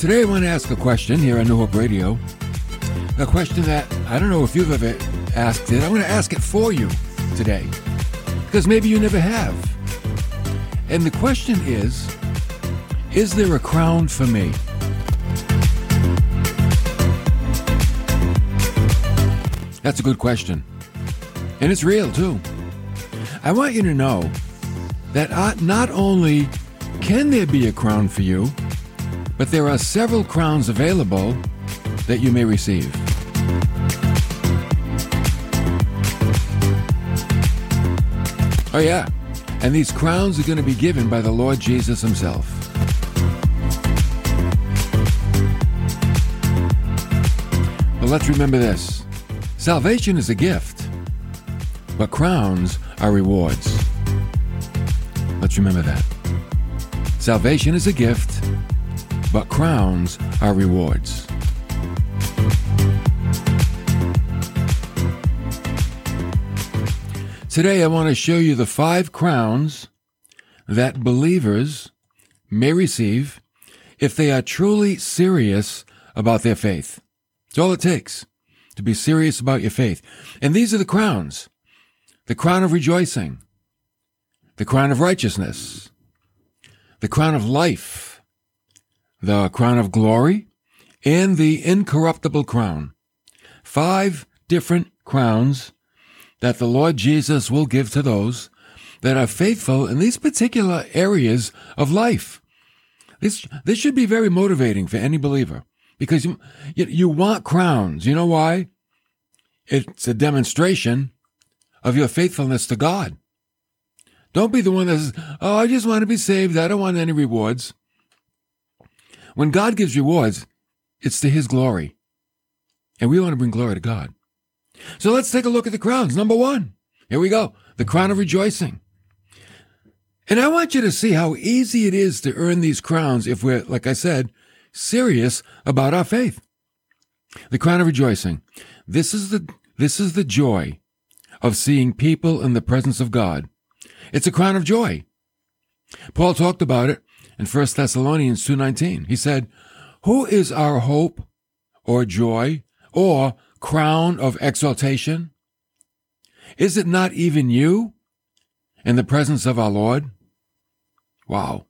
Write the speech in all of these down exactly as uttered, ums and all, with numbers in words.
Today I want to ask a question here on New Hope Radio. A question that I don't know if you've ever asked it. I'm going to ask it for you today, because maybe you never have. And the question is, is there a crown for me? That's a good question. And it's real, too. I want you to know that not only can there be a crown for you, but there are several crowns available that you may receive. Oh yeah, and these crowns are going to be given by the Lord Jesus himself. But let's remember this. Salvation is a gift, but crowns are rewards. Let's remember that. Salvation is a gift, but crowns are rewards. Today I want to show you the five crowns that believers may receive if they are truly serious about their faith. It's all it takes to be serious about your faith. And these are the crowns. The crown of rejoicing, the crown of righteousness, the crown of life, the crown of glory, and the incorruptible crown. Five different crowns that the Lord Jesus will give to those that are faithful in these particular areas of life. This, this should be very motivating for any believer, because you, you, you want crowns. You know why? It's a demonstration of your faithfulness to God. Don't be the one that says, oh, I just want to be saved. I don't want any rewards. When God gives rewards, it's to his glory. And we want to bring glory to God. So let's take a look at the crowns. Number one, here we go. The crown of rejoicing. And I want you to see how easy it is to earn these crowns if we're, like I said, serious about our faith. The crown of rejoicing. This is the, this is the joy of seeing people in the presence of God. It's a crown of joy. Paul talked about it in First Thessalonians two nineteen. He said, who is our hope or joy or crown of exaltation? Is it not even you in the presence of our Lord? Wow.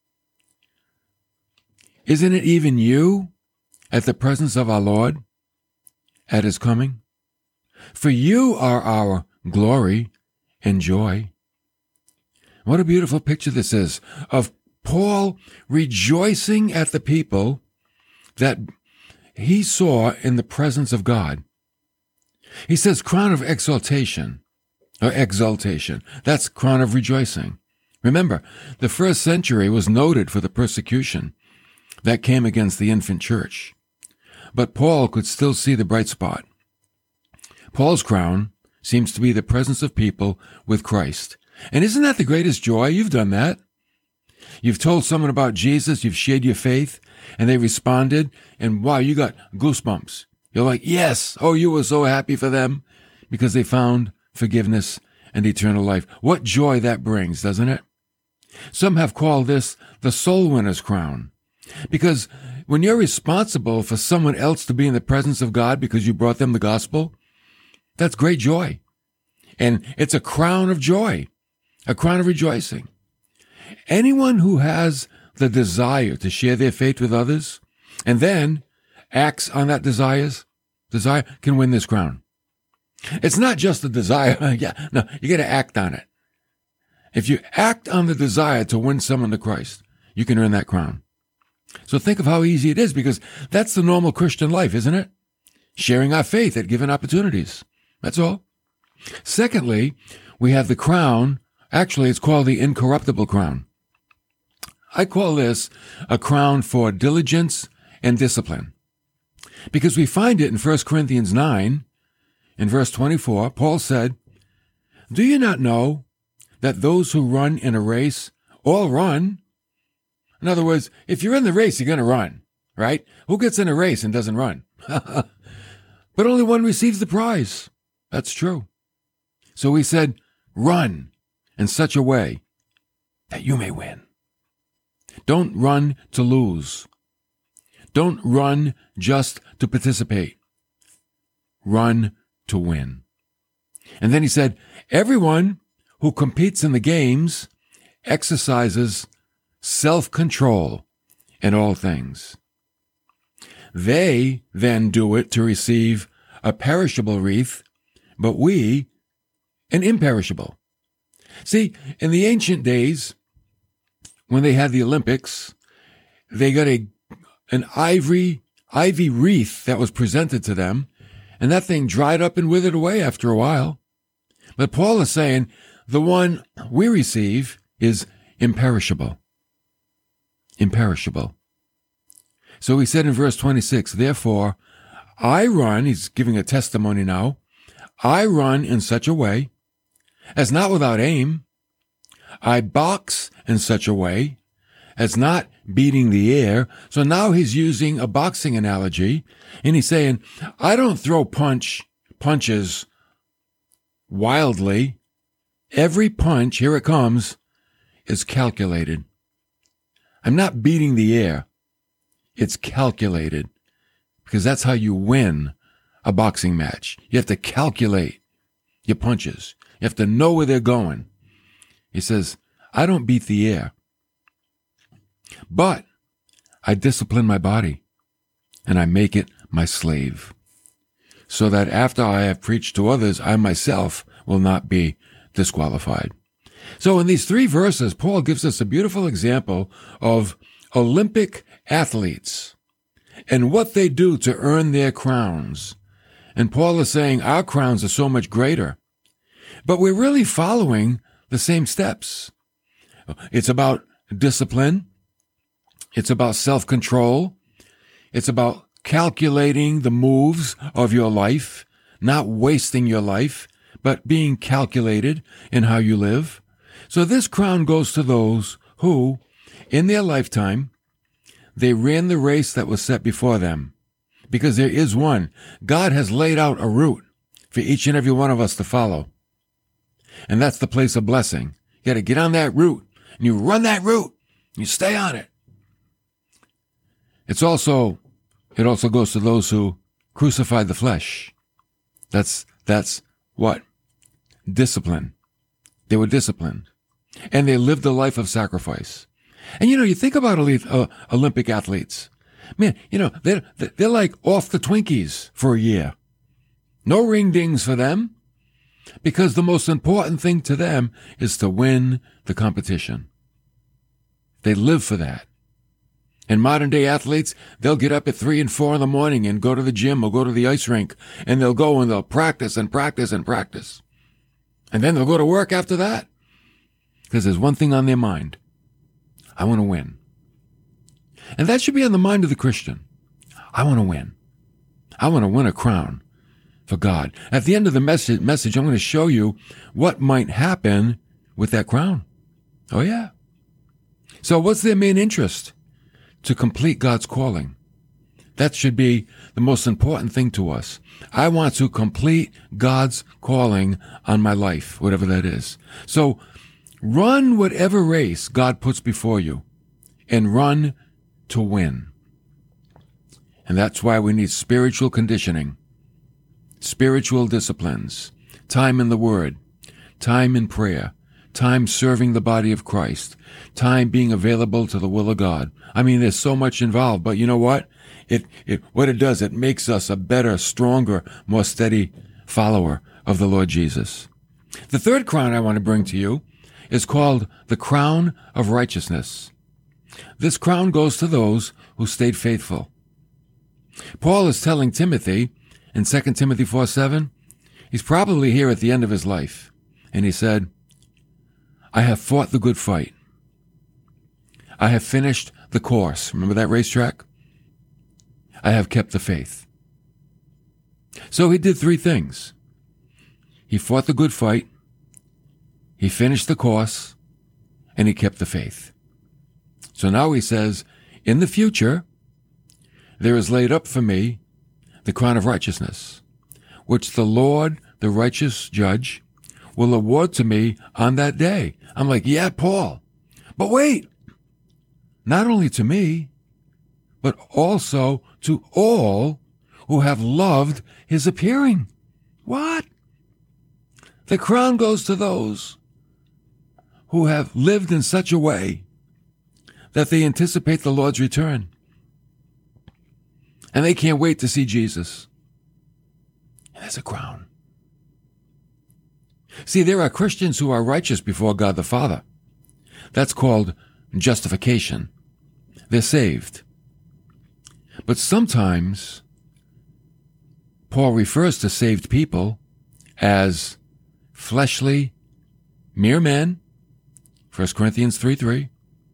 Isn't it even you at the presence of our Lord at his coming? For you are our glory and joy. What a beautiful picture this is of Paul rejoicing at the people that he saw in the presence of God. He says crown of exaltation or exaltation. That's crown of rejoicing. Remember, the first century was noted for the persecution that came against the infant church. But Paul could still see the bright spot. Paul's crown seems to be the presence of people with Christ. And isn't that the greatest joy? You've done that. You've told someone about Jesus, you've shared your faith, and they responded, and wow, you got goosebumps. You're like, yes, oh, you were so happy for them because they found forgiveness and eternal life. What joy that brings, doesn't it? Some have called this the soul winner's crown, because when you're responsible for someone else to be in the presence of God because you brought them the gospel, that's great joy. And it's a crown of joy, a crown of rejoicing. Anyone who has the desire to share their faith with others and then acts on that desires, desire can win this crown. It's not just a desire. yeah, no, you got to act on it. If you act on the desire to win someone to Christ, you can earn that crown. So think of how easy it is, because that's the normal Christian life, isn't it? Sharing our faith at given opportunities. That's all. Secondly, we have the crown. Actually, it's called the incorruptible crown. I call this a crown for diligence and discipline, because we find it in First Corinthians nine, in verse twenty-four. Paul said, do you not know that those who run in a race all run? In other words, if you're in the race, you're going to run, right? Who gets in a race and doesn't run? But only one receives the prize. That's true. So he said, run in such a way that you may win. Don't run to lose. Don't run just to participate. Run to win. And then he said, everyone who competes in the games exercises self-control in all things. They then do it to receive a perishable wreath, but we an imperishable. See, in the ancient days, when they had the Olympics, they got a an ivory ivy wreath that was presented to them, and that thing dried up and withered away after a while. But Paul is saying the one we receive is imperishable. Imperishable. So he said in verse twenty-six, therefore, I run, he's giving a testimony now, I run in such a way as not without aim. I box in such a way as not beating the air. So now he's using a boxing analogy, and he's saying, I don't throw punch punches wildly. Every punch, here it comes, is calculated. I'm not beating the air. It's calculated, because that's how you win a boxing match. You have to calculate your punches. You have to know where they're going. He says, I don't beat the air, but I discipline my body and I make it my slave, so that after I have preached to others, I myself will not be disqualified. So in these three verses, Paul gives us a beautiful example of Olympic athletes and what they do to earn their crowns. And Paul is saying our crowns are so much greater, but we're really following the same steps. It's about discipline. It's about self-control. It's about calculating the moves of your life, not wasting your life, but being calculated in how you live. So this crown goes to those who, in their lifetime, they ran the race that was set before them, because there is one. God has laid out a route for each and every one of us to follow. And that's the place of blessing. You got to get on that route, and you run that route, and you stay on it. It's also, it also goes to those who crucified the flesh. That's, that's what? Discipline. They were disciplined, and they lived a life of sacrifice. And, you know, you think about elite, uh, Olympic athletes. Man, you know, they're, they're like off the Twinkies for a year. No ring dings for them, because the most important thing to them is to win the competition. They live for that. And modern day athletes, they'll get up at three and four in the morning and go to the gym or go to the ice rink, and they'll go and they'll practice and practice and practice. And then they'll go to work after that, because there's one thing on their mind. I want to win. And that should be on the mind of the Christian. I want to win. I want to win a crown for God. At the end of the message, message, I'm going to show you what might happen with that crown. Oh, yeah. So what's their main interest? To complete God's calling. That should be the most important thing to us. I want to complete God's calling on my life, whatever that is. So run whatever race God puts before you, and run to win. And that's why we need spiritual conditioning, spiritual disciplines, time in the Word, time in prayer, time serving the body of Christ, time being available to the will of God. I mean, there's so much involved, but you know what? It, it, what it does, it makes us a better, stronger, more steady follower of the Lord Jesus. The third crown I want to bring to you is called the crown of righteousness. This crown goes to those who stayed faithful. Paul is telling Timothy in Second Timothy four seven, he's probably here at the end of his life, and he said, I have fought the good fight. I have finished the course. Remember that racetrack? I have kept the faith. So he did three things. He fought the good fight, he finished the course, and he kept the faith. So now he says, in the future, there is laid up for me the crown of righteousness, which the Lord, the righteous judge, will award to me on that day. I'm like, yeah, Paul. But wait, not only to me, but also to all who have loved his appearing. What? The crown goes to those who have lived in such a way that they anticipate the Lord's return. And they can't wait to see Jesus. And there's a crown. See, there are Christians who are righteous before God the Father. That's called justification. They're saved. But sometimes Paul refers to saved people as fleshly, mere men, First Corinthians three three.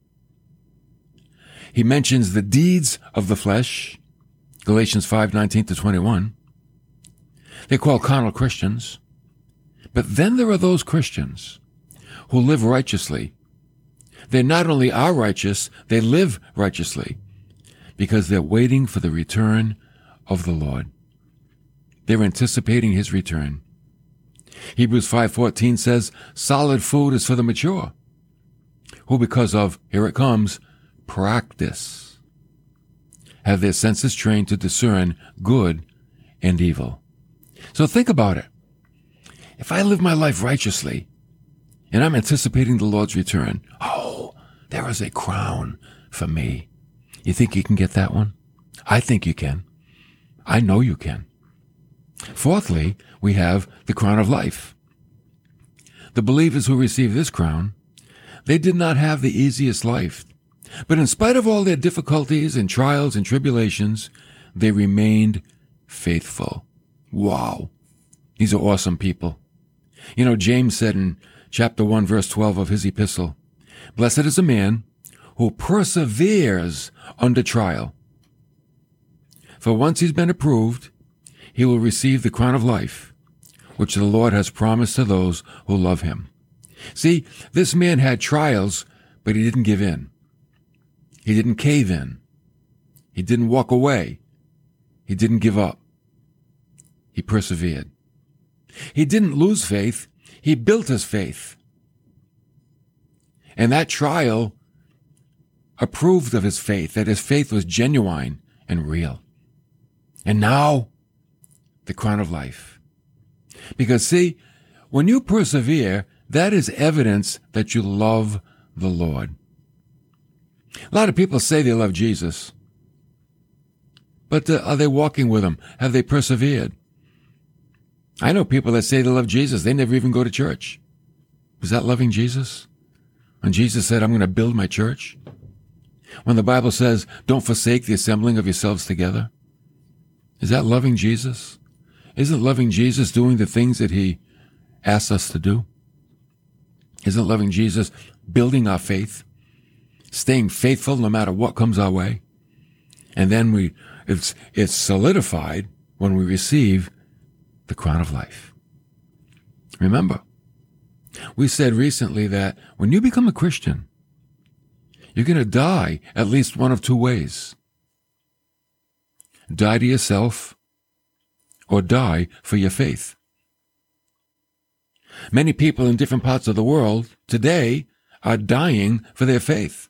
He mentions the deeds of the flesh, Galatians five nineteen to twenty-one. They're called carnal Christians. But then there are those Christians who live righteously. They not only are righteous, they live righteously because they're waiting for the return of the Lord. They're anticipating his return. Hebrews five fourteen says, solid food is for the mature, who because of, here it comes, practice, have their senses trained to discern good and evil. So think about it. If I live my life righteously, and I'm anticipating the Lord's return, oh, there is a crown for me. You think you can get that one? I think you can. I know you can. Fourthly, we have the crown of life. The believers who receive this crown, they did not have the easiest life. But in spite of all their difficulties and trials and tribulations, they remained faithful. Wow. These are awesome people. You know, James said in chapter one, verse twelve of his epistle, blessed is a man who perseveres under trial. For once he's been approved, he will receive the crown of life, which the Lord has promised to those who love him. See, this man had trials, but he didn't give in. He didn't cave in. He didn't walk away. He didn't give up. He persevered. He didn't lose faith. He built his faith. And that trial approved of his faith, that his faith was genuine and real. And now, the crown of life. Because see, when you persevere, that is evidence that you love the Lord. A lot of people say they love Jesus. But uh, are they walking with him? Have they persevered? I know people that say they love Jesus. They never even go to church. Was that loving Jesus? When Jesus said, I'm going to build my church? When the Bible says, don't forsake the assembling of yourselves together? Is that loving Jesus? Isn't loving Jesus doing the things that he asks us to do? Isn't loving Jesus building our faith? Staying faithful no matter what comes our way? And then we, it's, it's solidified when we receive the crown of life. Remember, we said recently that when you become a Christian, you're going to die at least one of two ways. Die to yourself or die for your faith. Many people in different parts of the world today are dying for their faith.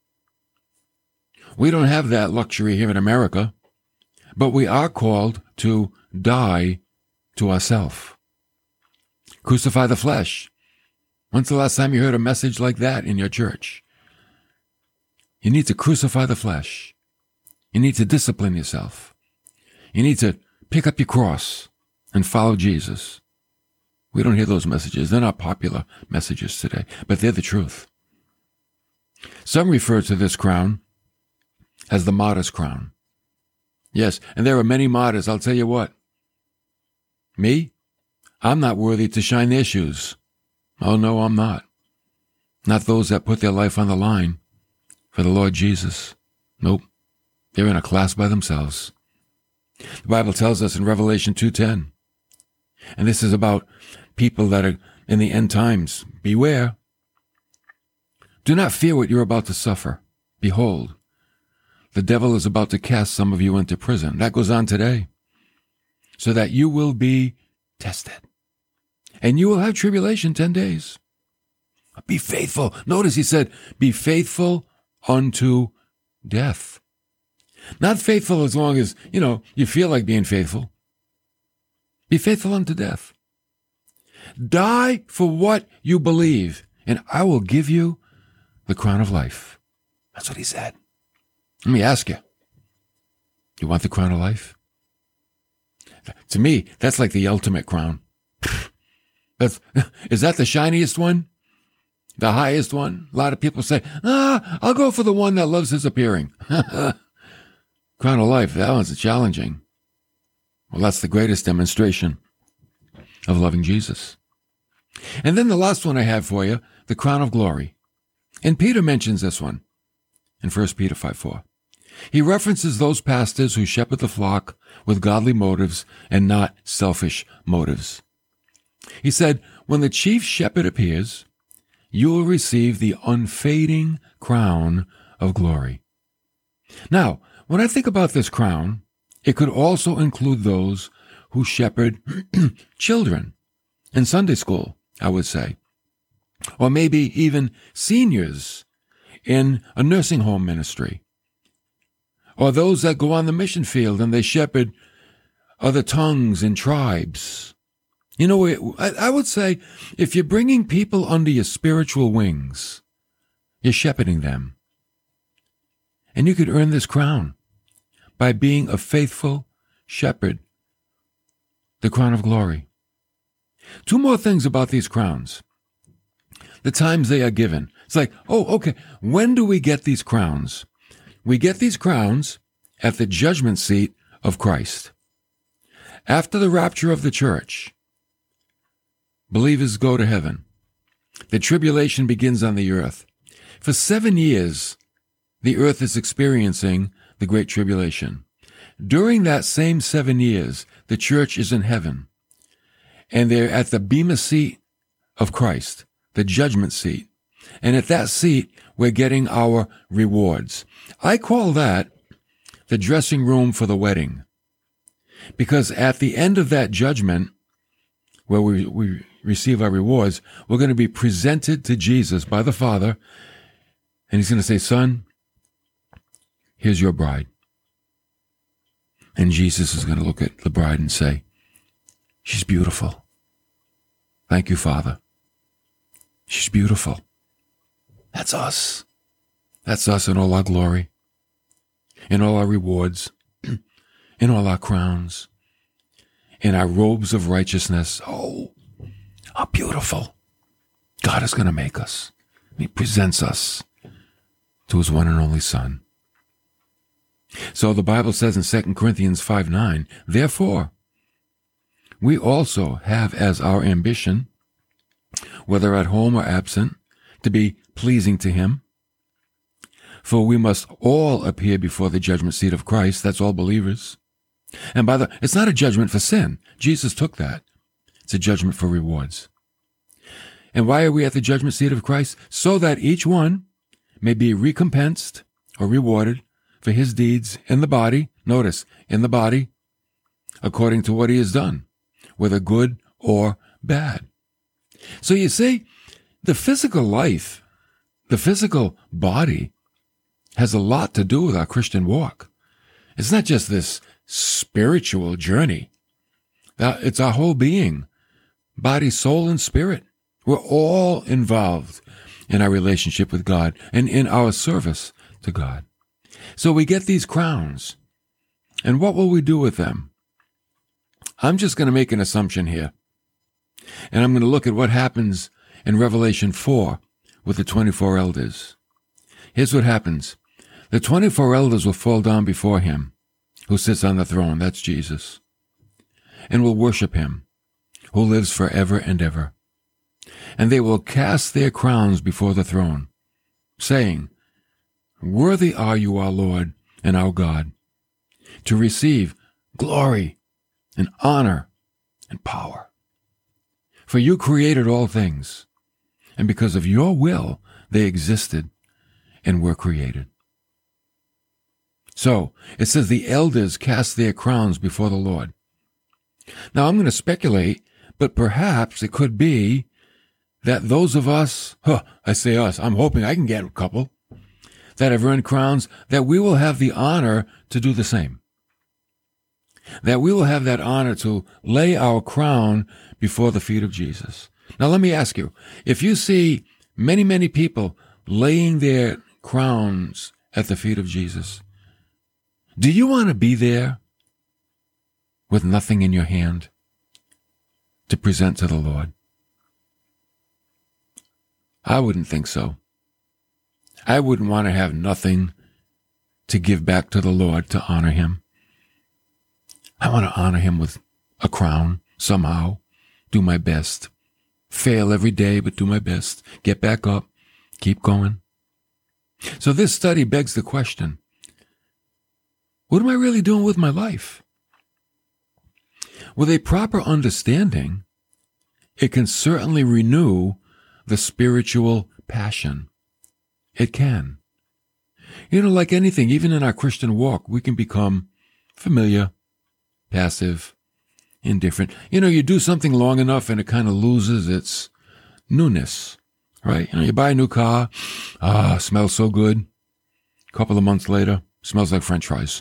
We don't have that luxury here in America, but we are called to die to ourselves. Crucify the flesh. When's the last time you heard a message like that in your church? You need to crucify the flesh. You need to discipline yourself. You need to pick up your cross and follow Jesus. We don't hear those messages. They're not popular messages today, but they're the truth. Some refer to this crown as the martyr's crown. Yes, and there are many martyrs. I'll tell you what. Me? I'm not worthy to shine their shoes. Oh, no, I'm not. Not those that put their life on the line for the Lord Jesus. Nope. They're in a class by themselves. The Bible tells us in Revelation two ten, and this is about people that are in the end times. Beware. Do not fear what you're about to suffer. Behold, the devil is about to cast some of you into prison. That goes on today. So that you will be tested. And you will have tribulation ten days. Be faithful. Notice he said, be faithful unto death. Not faithful as long as, you know, you feel like being faithful. Be faithful unto death. Die for what you believe, and I will give you the crown of life. That's what he said. Let me ask you, you want the crown of life? To me, that's like the ultimate crown. That's, is that the shiniest one? The highest one? A lot of people say, ah, I'll go for the one that loves his appearing. Crown of life, that one's challenging. Well, that's the greatest demonstration of loving Jesus. And then the last one I have for you, the crown of glory. And Peter mentions this one in First Peter five four. He references those pastors who shepherd the flock with godly motives and not selfish motives. He said, when the chief shepherd appears, you will receive the unfading crown of glory. Now, when I think about this crown, it could also include those who shepherd children in Sunday school, I would say, or maybe even seniors in a nursing home ministry, or those that go on the mission field and they shepherd other tongues and tribes. You know, I would say if you're bringing people under your spiritual wings, you're shepherding them. And you could earn this crown by being a faithful shepherd, the crown of glory. Two more things about these crowns. The times they are given. It's like, oh, okay, when do we get these crowns? We get these crowns at the judgment seat of Christ. After the rapture of the church, believers go to heaven. The tribulation begins on the earth. For seven years, the earth is experiencing the Great Tribulation. During that same seven years, the church is in heaven, and they're at the bema seat of Christ, the judgment seat. And at that seat, we're getting our rewards. I call that the dressing room for the wedding, because at the end of that judgment, where we, we receive our rewards, we're going to be presented to Jesus by the Father, and he's going to say, son, here's your bride. And Jesus is going to look at the bride and say, she's beautiful. Thank you, Father. She's beautiful. That's us. That's us in all our glory, in all our rewards, in all our crowns, in our robes of righteousness. Oh, how beautiful God is going to make us. He presents us to his one and only Son. So the Bible says in Second Corinthians five nine, therefore, we also have as our ambition, whether at home or absent, to be pleasing to him. For we must all appear before the judgment seat of Christ. That's all believers. And by the, it's not a judgment for sin. Jesus took that. It's a judgment for rewards. And why are we at the judgment seat of Christ? So that each one may be recompensed or rewarded for his deeds in the body. Notice, in the body, according to what he has done, whether good or bad. So you see, the physical life, the physical body, has a lot to do with our Christian walk. It's not just this spiritual journey. It's our whole being, body, soul, and spirit. We're all involved in our relationship with God and in our service to God. So we get these crowns. And what will we do with them? I'm just going to make an assumption here. And I'm going to look at what happens in Revelation four with the twenty-four elders. Here's what happens. The twenty-four elders will fall down before him who sits on the throne, that's Jesus, and will worship him who lives forever and ever. And they will cast their crowns before the throne, saying, worthy are you, our Lord and our God, to receive glory and honor and power. For you created all things, and because of your will they existed and were created. So, it says the elders cast their crowns before the Lord. Now, I'm going to speculate, but perhaps it could be that those of us, huh, I say us, I'm hoping I can get a couple, that have earned crowns, that we will have the honor to do the same. That we will have that honor to lay our crown before the feet of Jesus. Now let me ask you, if you see many, many people laying their crowns at the feet of Jesus, do you want to be there with nothing in your hand to present to the Lord? I wouldn't think so. I wouldn't want to have nothing to give back to the Lord to honor him. I want to honor him with a crown somehow, do my best, fail every day, but do my best, get back up, keep going. So this study begs the question, what am I really doing with my life? With a proper understanding, it can certainly renew the spiritual passion. It can. You know, like anything, even in our Christian walk, we can become familiar, passive, indifferent. You know, you do something long enough and it kind of loses its newness, right? You know, you buy a new car, ah, smells so good. A couple of months later, smells like French fries.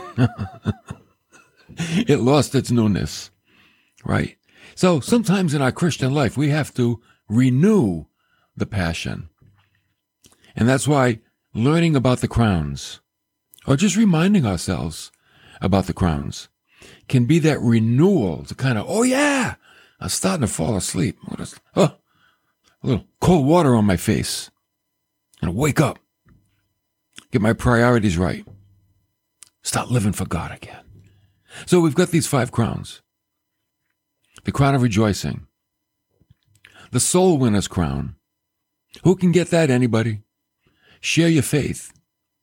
It lost its newness, right? So sometimes in our Christian life, we have to renew the passion. And that's why learning about the crowns, or just reminding ourselves about the crowns, can be that renewal to kind of, oh yeah, I'm starting to fall asleep. Oh, a little cold water on my face. And wake up. Get my priorities right. Start living for God again. So we've got these five crowns. The crown of rejoicing. The soul winner's crown. Who can get that? Anybody? Share your faith.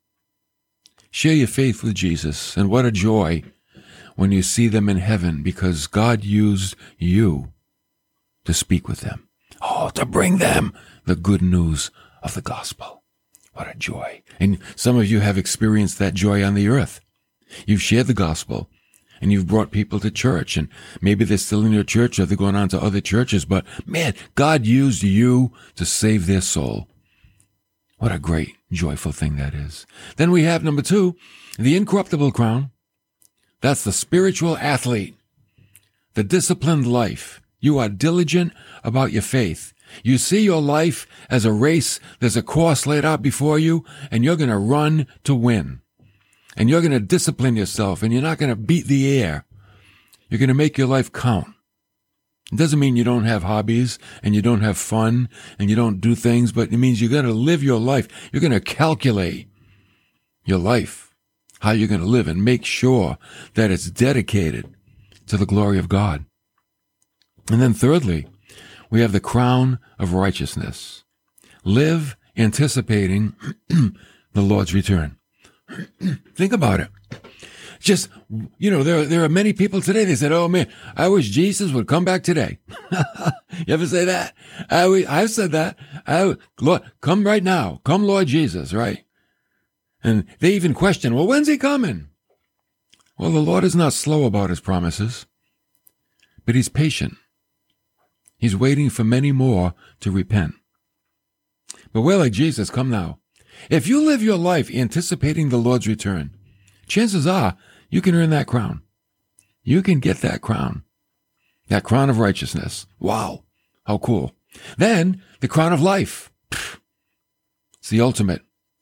Share your faith with Jesus. And what a joy when you see them in heaven, because God used you to speak with them. Oh, to bring them the good news of the gospel. What a joy. And some of you have experienced that joy on the earth. You've shared the gospel and you've brought people to church, and maybe they're still in your church or they're going on to other churches, but man, God used you to save their soul. What a great, joyful thing that is. Then we have number two, the incorruptible crown. That's the spiritual athlete, the disciplined life. You are diligent about your faith. You see your life as a race. There's a course laid out before you, and you're going to run to win. And you're going to discipline yourself, and you're not going to beat the air. You're going to make your life count. It doesn't mean you don't have hobbies, and you don't have fun, and you don't do things, but it means you're going to live your life. You're going to calculate your life, how you're going to live, and make sure that it's dedicated to the glory of God. And then thirdly, we have the crown of righteousness. Live anticipating the Lord's return. Think about it. Just, you know, there, there are many people today, they said, oh man, I wish Jesus would come back today. You ever say that? I, I've said that. I, Lord, come right now. Come, Lord Jesus, right? And they even question, well, when's he coming? Well, the Lord is not slow about his promises, but he's patient. He's waiting for many more to repent. But we're like Jesus, come now. If you live your life anticipating the Lord's return, chances are you can earn that crown. You can get that crown. That crown of righteousness. Wow. How cool. Then the crown of life. It's the ultimate.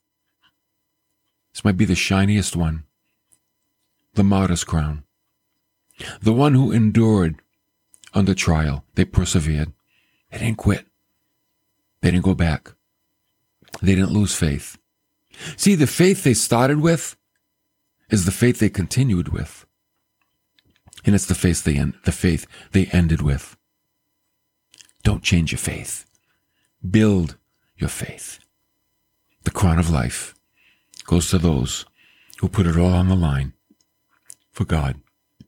This might be the shiniest one. The martyr's crown. The one who endured under trial. They persevered. They didn't quit. They didn't go back. They didn't lose faith. See, the faith they started with is the faith they continued with. And it's the faith they, end, the faith they ended with. Don't change your faith. Build your faith. The crown of life goes to those who put it all on the line for God.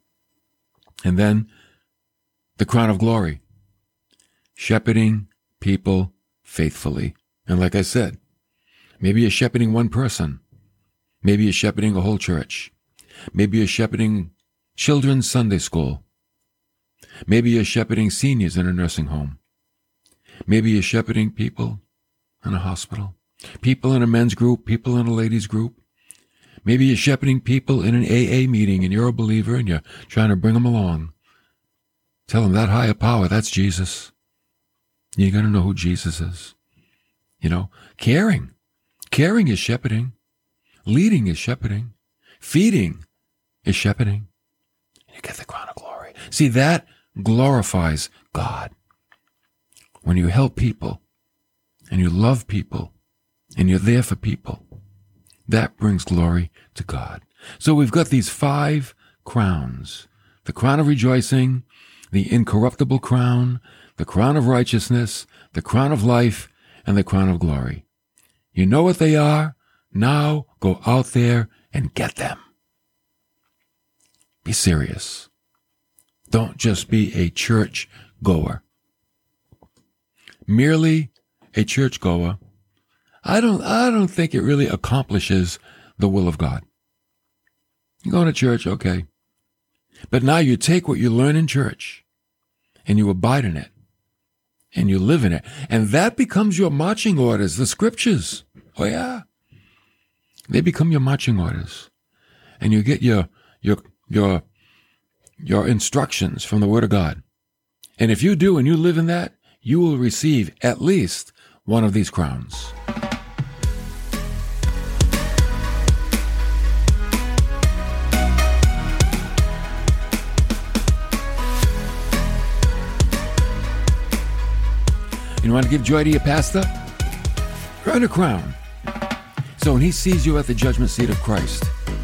And then the crown of glory, shepherding people faithfully. And like I said, maybe you're shepherding one person. Maybe you're shepherding a whole church. Maybe you're shepherding children's Sunday school. Maybe you're shepherding seniors in a nursing home. Maybe you're shepherding people in a hospital. People in a men's group, people in a ladies' group. Maybe you're shepherding people in an A A meeting and you're a believer and you're trying to bring them along. Tell them that higher power, that's Jesus. You're going to know who Jesus is. You know, caring. Caring is shepherding. Leading is shepherding. Feeding is shepherding. You get the crown of glory. See, that glorifies God. When you help people and you love people and you're there for people, that brings glory to God. So we've got these five crowns. The crown of rejoicing, the incorruptible crown, the crown of righteousness, the crown of life, and the crown of glory. You know what they are? Now go out there and get them. Be serious. Don't just be a church goer. Merely a church goer, I don't, I don't think it really accomplishes the will of God. You're going to church, okay. But now you take what you learn in church and you abide in it and you live in it. And that becomes your marching orders, the scriptures. Oh yeah. They become your marching orders. And you get your, your, your, your instructions from the Word of God. And if you do and you live in that, you will receive at least one of these crowns. You want to give joy to your pastor? Earn a crown. So when he sees you at the judgment seat of Christ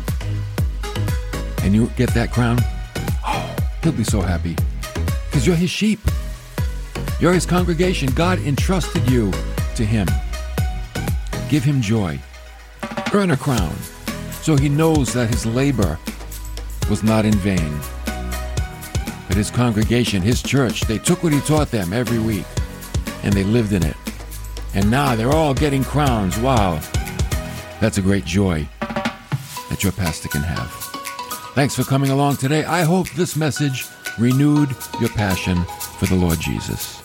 and you get that crown, oh, he'll be so happy because you're his sheep. You're his congregation. God entrusted you to him. Give him joy. Earn a crown so he knows that his labor was not in vain. But his congregation, his church, they took what he taught them every week and they lived in it. And now they're all getting crowns. Wow. That's a great joy that your pastor can have. Thanks for coming along today. I hope this message renewed your passion for the Lord Jesus.